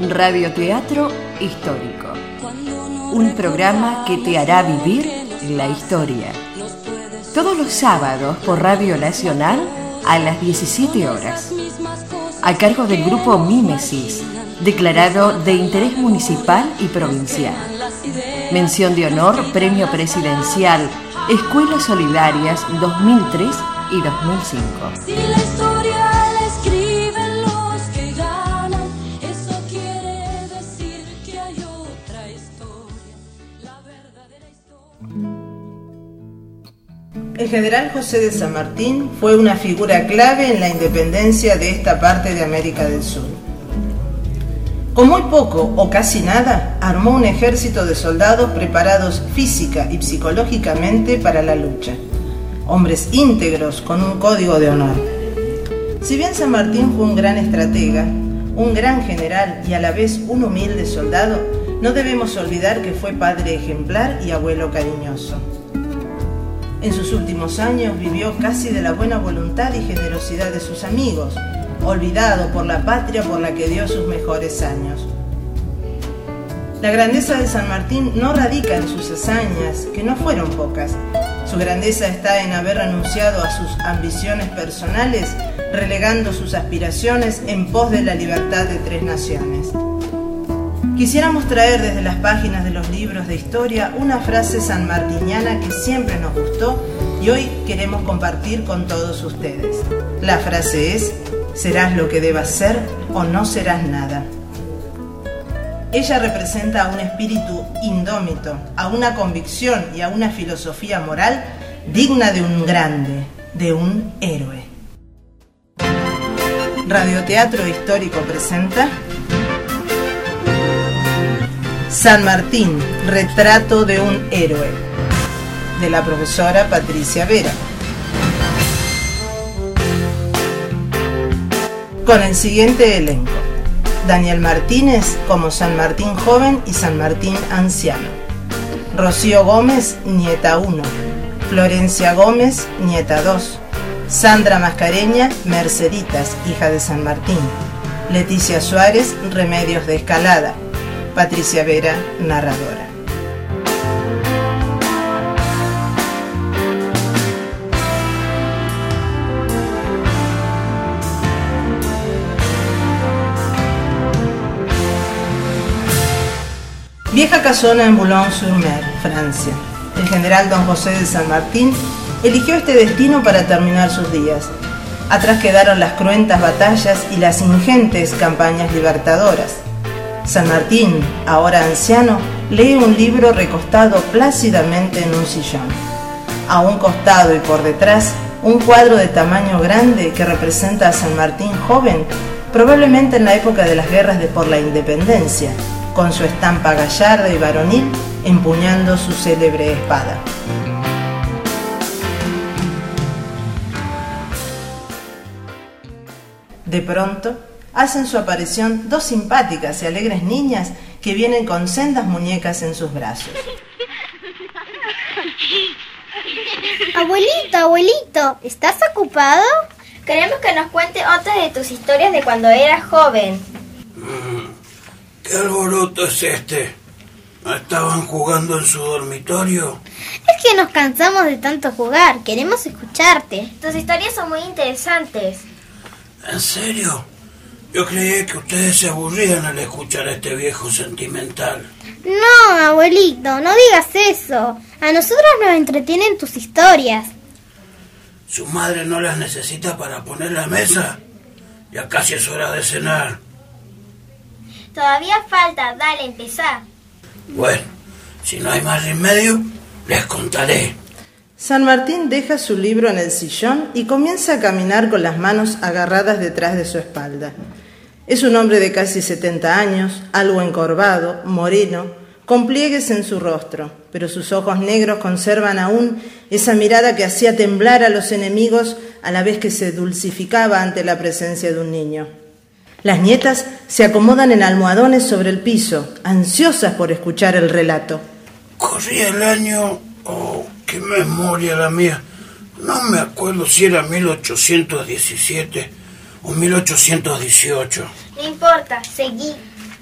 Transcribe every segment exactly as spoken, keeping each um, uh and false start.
Radioteatro Histórico. Un programa que te hará vivir la historia. Todos los sábados por Radio Nacional a las diecisiete horas. A cargo del grupo Mímesis, declarado de interés municipal y provincial. Mención de honor, Premio Presidencial, Escuelas Solidarias dos mil tres y dos mil cinco. Si la historia la escriben los que ganan, eso quiere decir que hay otra historia, la verdadera historia. El general José de San Martín fue una figura clave en la independencia de esta parte de América del Sur. Con muy poco o casi nada, armó un ejército de soldados preparados física y psicológicamente para la lucha. Hombres íntegros con un código de honor. Si bien San Martín fue un gran estratega, un gran general y a la vez un humilde soldado, no debemos olvidar que fue padre ejemplar y abuelo cariñoso. En sus últimos años vivió casi de la buena voluntad y generosidad de sus amigos, olvidado por la patria por la que dio sus mejores años. La grandeza de San Martín no radica en sus hazañas, que no fueron pocas. Su grandeza está en haber renunciado a sus ambiciones personales, relegando sus aspiraciones en pos de la libertad de tres naciones. Quisiéramos traer desde las páginas de los libros de historia una frase sanmartiniana que siempre nos gustó y hoy queremos compartir con todos ustedes. La frase es: serás lo que debas ser o no serás nada. Ella representa a un espíritu indómito, a una convicción y a una filosofía moral digna de un grande, de un héroe. Radioteatro Histórico presenta San Martín, retrato de un héroe, de la profesora Patricia Vera. Con el siguiente elenco: Daniel Martínez como San Martín joven y San Martín anciano, Rocío Gómez, nieta uno, Florencia Gómez, nieta dos, Sandra Mascareña, Merceditas, hija de San Martín, Leticia Suárez, Remedios de Escalada, Patricia Vera, narradora. Vieja casona en Boulogne-sur-Mer, Francia. El general don José de San Martín eligió este destino para terminar sus días. Atrás quedaron las cruentas batallas y las ingentes campañas libertadoras. San Martín, ahora anciano, lee un libro recostado plácidamente en un sillón. A un costado y por detrás, un cuadro de tamaño grande que representa a San Martín joven, probablemente en la época de las guerras de por la independencia, con su estampa gallarda y varonil, empuñando su célebre espada. De pronto, hacen su aparición dos simpáticas y alegres niñas que vienen con sendas muñecas en sus brazos. Abuelito, abuelito, ¿estás ocupado? Queremos que nos cuente otra de tus historias de cuando eras joven. ¿Qué alboroto es este? ¿No estaban jugando en su dormitorio? Es que nos cansamos de tanto jugar, queremos escucharte. Tus historias son muy interesantes. ¿En serio? Yo creí que ustedes se aburrían al escuchar a este viejo sentimental. No, abuelito, no digas eso. A nosotros nos entretienen tus historias. ¿Su madre no las necesita para poner la mesa? Ya casi es hora de cenar. Todavía falta, dale, empezá. Bueno, si no hay más remedio, les contaré. San Martín deja su libro en el sillón y comienza a caminar con las manos agarradas detrás de su espalda. Es un hombre de casi setenta años, algo encorvado, moreno, con pliegues en su rostro, pero sus ojos negros conservan aún esa mirada que hacía temblar a los enemigos a la vez que se dulcificaba ante la presencia de un niño. Las nietas se acomodan en almohadones sobre el piso, ansiosas por escuchar el relato. Corría el año... Oh, qué memoria la mía. No me acuerdo si era mil ochocientos diecisiete o mil ochocientos dieciocho. No importa, seguí.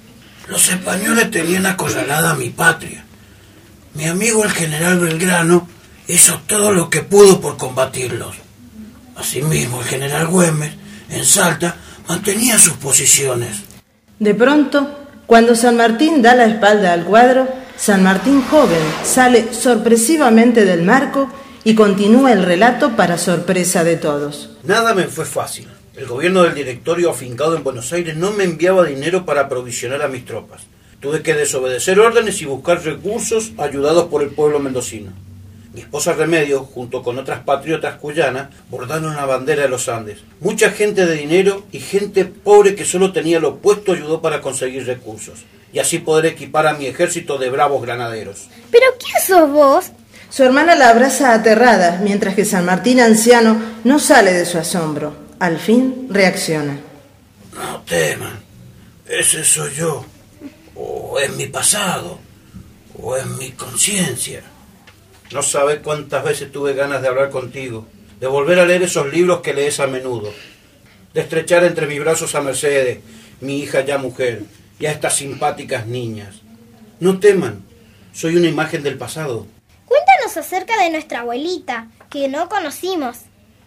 Los españoles tenían acorralada a mi patria. Mi amigo el general Belgrano hizo todo lo que pudo por combatirlos. Asimismo, el general Güemes, en Salta, mantenía sus posiciones. De pronto, cuando San Martín da la espalda al cuadro, San Martín joven sale sorpresivamente del marco y continúa el relato para sorpresa de todos. Nada me fue fácil. El gobierno del directorio afincado en Buenos Aires no me enviaba dinero para aprovisionar a mis tropas. Tuve que desobedecer órdenes y buscar recursos ayudados por el pueblo mendocino. Mi esposa Remedios, junto con otras patriotas cuyanas, bordaron la bandera de los Andes. Mucha gente de dinero y gente pobre que solo tenía lo opuesto ayudó para conseguir recursos y así poder equipar a mi ejército de bravos granaderos. ¿Pero quién sos vos? Su hermana la abraza aterrada, mientras que San Martín anciano no sale de su asombro. Al fin reacciona. No teman, ese soy yo, o es mi pasado, o es mi conciencia. No sabes cuántas veces tuve ganas de hablar contigo, de volver a leer esos libros que lees a menudo, de estrechar entre mis brazos a Mercedes, mi hija ya mujer, y a estas simpáticas niñas. No teman, soy una imagen del pasado. Cuéntanos acerca de nuestra abuelita, que no conocimos.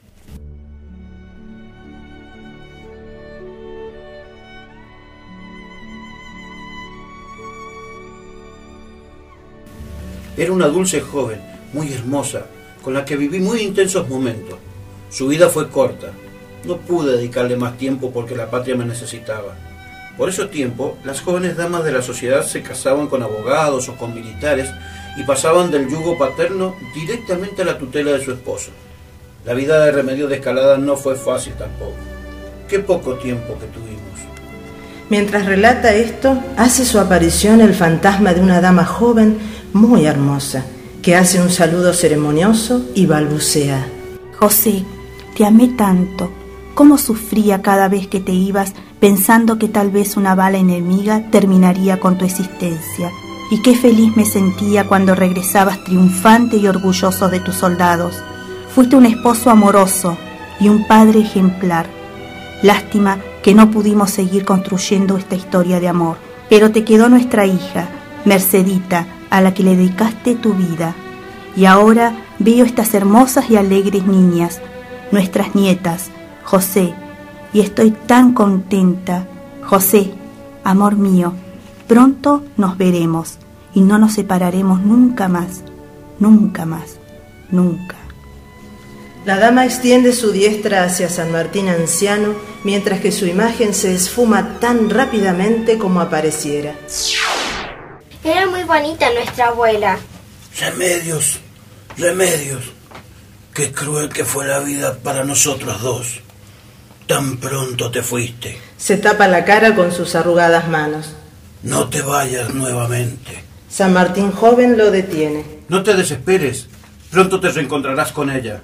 Era una dulce joven, muy hermosa, con la que viví muy intensos momentos. Su vida fue corta. No pude dedicarle más tiempo porque la patria me necesitaba. Por ese tiempo, las jóvenes damas de la sociedad se casaban con abogados o con militares y pasaban del yugo paterno directamente a la tutela de su esposo. La vida de Remedios de Escalada no fue fácil tampoco. Qué poco tiempo que tuvimos. Mientras relata esto, hace su aparición el fantasma de una dama joven muy hermosa, que hace un saludo ceremonioso y balbucea. José, te amé tanto. Cómo sufría cada vez que te ibas, pensando que tal vez una bala enemiga terminaría con tu existencia. Y qué feliz me sentía cuando regresabas triunfante y orgulloso de tus soldados. Fuiste un esposo amoroso y un padre ejemplar. Lástima que no pudimos seguir construyendo esta historia de amor, pero te quedó nuestra hija, Mercedita, a la que le dedicaste tu vida. Y ahora veo estas hermosas y alegres niñas, nuestras nietas, José, y estoy tan contenta. José, amor mío, pronto nos veremos y no nos separaremos nunca más, nunca más, nunca. La dama extiende su diestra hacia San Martín anciano, mientras que su imagen se esfuma tan rápidamente como apareciera. Era muy bonita nuestra abuela. Remedios, Remedios, qué cruel que fue la vida para nosotros dos. Tan pronto te fuiste. Se tapa la cara con sus arrugadas manos. No te vayas nuevamente. San Martín joven lo detiene. No te desesperes, pronto te reencontrarás con ella.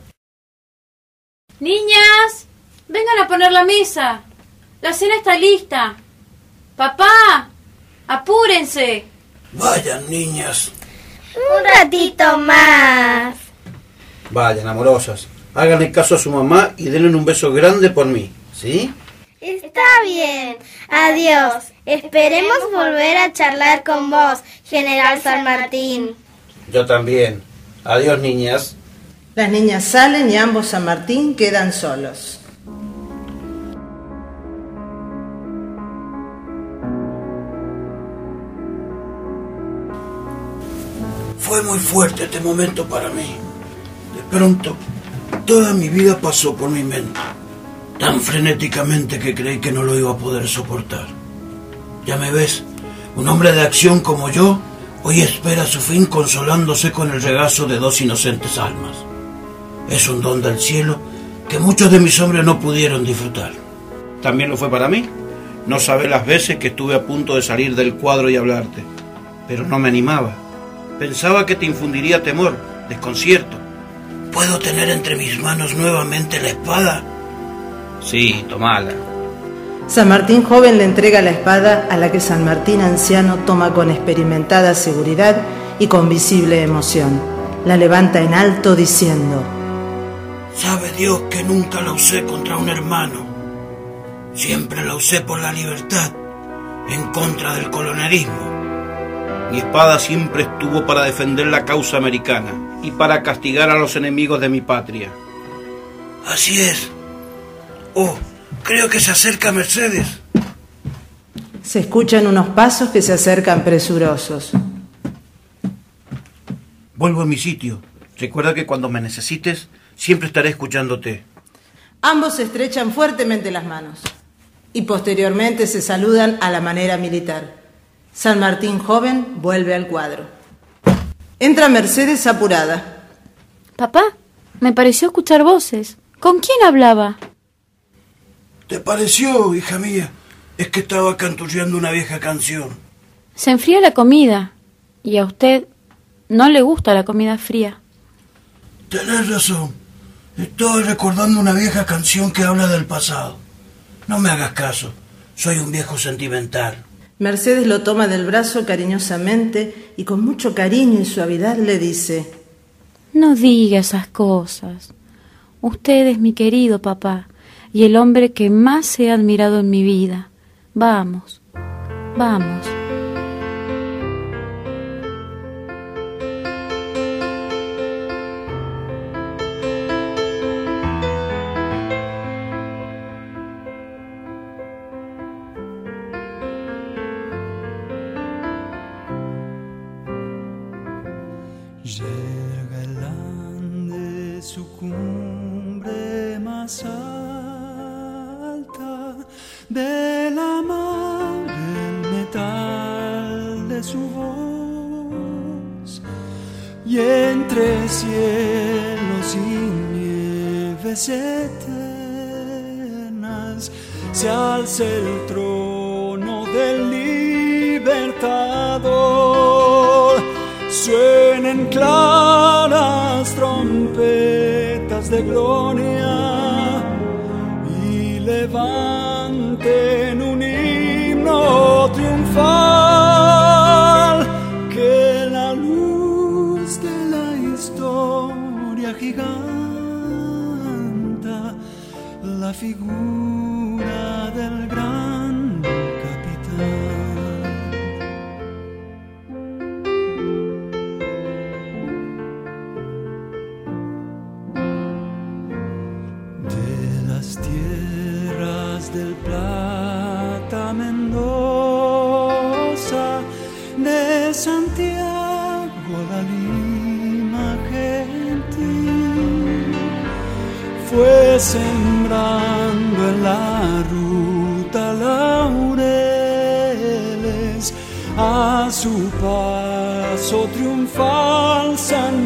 Niñas, vengan a poner la mesa. La cena está lista. Papá, apúrense. Vayan, niñas. Un ratito más. Vayan, amorosas. Háganle caso a su mamá y denle un beso grande por mí, ¿sí? Está bien. Adiós. Esperemos volver a charlar con vos, General San Martín. Yo también. Adiós, niñas. Las niñas salen y ambos San Martín quedan solos. Fue muy fuerte este momento para mí. De pronto, toda mi vida pasó por mi mente, tan frenéticamente que creí que no lo iba a poder soportar. Ya me ves, un hombre de acción como yo, hoy espera su fin consolándose con el regazo de dos inocentes almas. Es un don del cielo que muchos de mis hombres no pudieron disfrutar. También lo fue para mí. No sabés las veces que estuve a punto de salir del cuadro y hablarte, pero no me animaba. Pensaba que te infundiría temor, desconcierto. ¿Puedo tener entre mis manos nuevamente la espada? Sí, tomala. San Martín joven le entrega la espada, a la que San Martín anciano toma con experimentada seguridad y con visible emoción. La levanta en alto diciendo: Sabe Dios que nunca la usé contra un hermano. Siempre la usé por la libertad en contra del colonialismo. Mi espada siempre estuvo para defender la causa americana y para castigar a los enemigos de mi patria. Así es. Oh, creo que se acerca Mercedes. Se escuchan unos pasos que se acercan presurosos. Vuelvo a mi sitio. Recuerda que cuando me necesites, siempre estaré escuchándote. Ambos se estrechan fuertemente las manos y posteriormente se saludan a la manera militar. San Martín joven vuelve al cuadro. Entra Mercedes apurada. Papá, me pareció escuchar voces. ¿Con quién hablaba? ¿Te pareció, hija mía? Es que estaba canturreando una vieja canción. Se enfría la comida y a usted no le gusta la comida fría. Tenés razón. Estoy recordando una vieja canción que habla del pasado. No me hagas caso. Soy un viejo sentimental. Mercedes lo toma del brazo cariñosamente y con mucho cariño y suavidad le dice: No diga esas cosas. Usted es mi querido papá y el hombre que más he admirado en mi vida. Vamos, vamos. Llega el ande su cumbre más alta, de la mar el metal de su voz, y entre cielos y nieves eternas se alza el trono del libertador. Suenen claras trompetas de gloria y levanten un himno triunfal, que la luz de la historia giganta la figura del gran capitán. Del Plata Mendoza, de Santiago a la Lima gentil, fue sembrando en la ruta laureles, a su paso triunfal San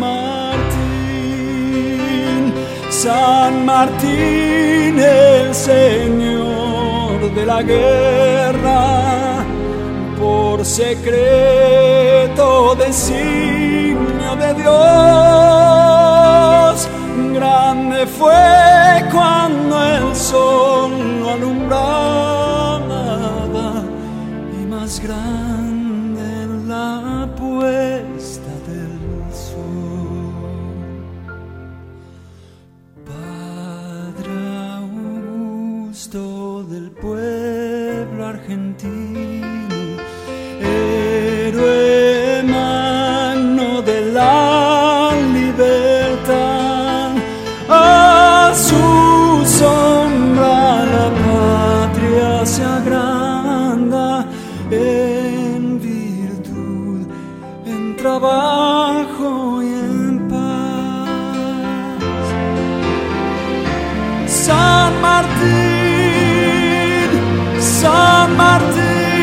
Martín. San Martín, el señor de la guerra, por secreto designio de Dios, grande fue cuando el sol lo alumbraba, y más grande en la puesta del sol. Del pueblo argentino, héroe magno de la libertad, a su sombra la patria se agranda, en virtud, en trabajo y en paz. San Martín, San Martín,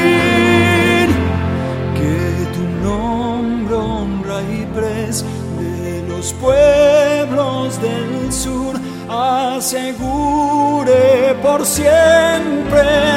que tu nombre honra y pres de los pueblos del sur asegure por siempre